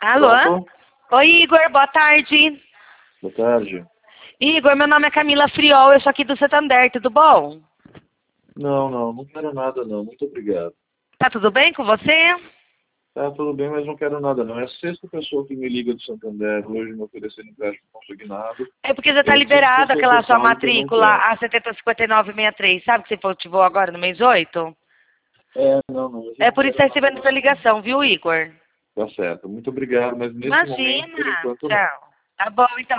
Alô? Pronto? Oi, Igor, boa tarde. Boa tarde. Igor, meu nome é Camila Friol, eu sou aqui do Santander, tudo bom? Não quero nada não, muito obrigado. Tá tudo bem com você? Tá tudo bem, mas não quero nada não. É a sexta pessoa que me liga do Santander hoje me oferecendo empréstimo consignado. É porque já tá E as seis liberada pessoas aquela eu sua falo que eu não matrícula, quero. a 705963, sabe que você ativou agora no mês 8? Não, mas eu É não por isso quero que tá nada recebendo essa disso não. ligação, viu, Igor? Tá certo, muito obrigado, mas nesse momento, por Imagina. enquanto não. Tchau. Tá bom, então.